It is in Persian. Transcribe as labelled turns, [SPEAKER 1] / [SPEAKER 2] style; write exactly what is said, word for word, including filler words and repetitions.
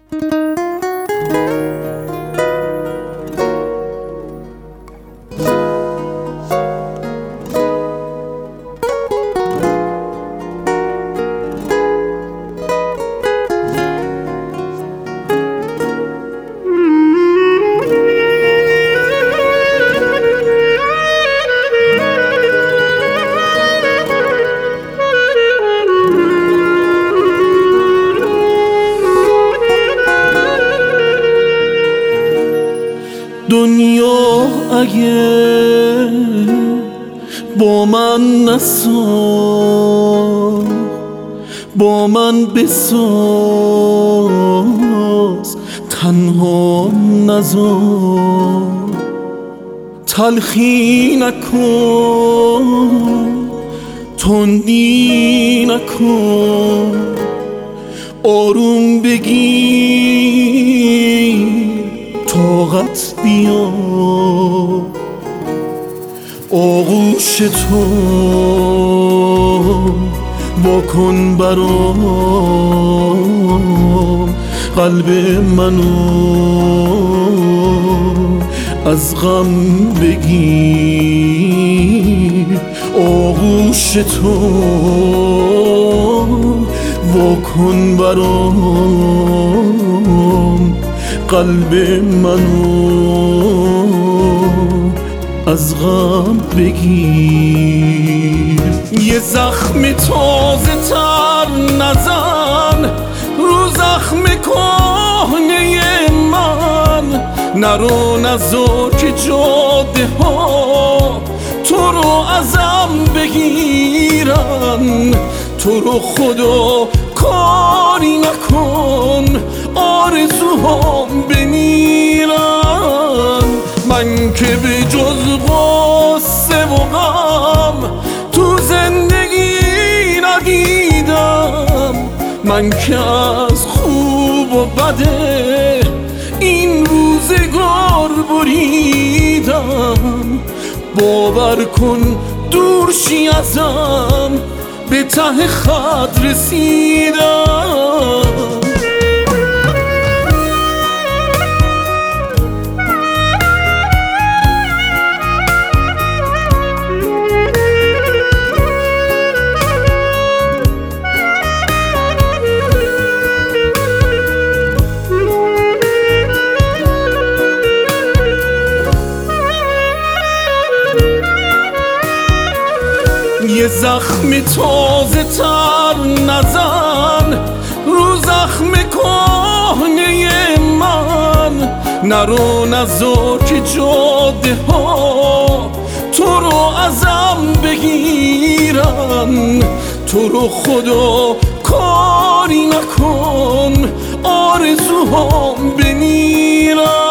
[SPEAKER 1] دنیا اگه با من نساز، با من بساز، تنها نذار، تلخی نکن، تندی نکن، آروم بگیر، طاقت بیا، آغوش تو واکن برام، قلب منو از غم بگیر، آغوش تو واکن برام، قلب منو از غم بگیر. یه زخم تازه تر نزن رو زخم کهنه من، نرو نذار که جاده ها تو رو ازم بگیرن، تو رو خدا کاری نکن آرزوهام بمیرن. من که به جز غصه و غم تو زندگی ندیدم، من که از خوب و بده این روزگار بریدم. باور کن دور شی ازم به ته خط رسیدم. یه زخم تازه تر نزن رو زخم کهنه من، نرو نذار که جاده ها تو رو ازم بگیرن، تو رو خدا کاری نکن آرزوهام بمیرن.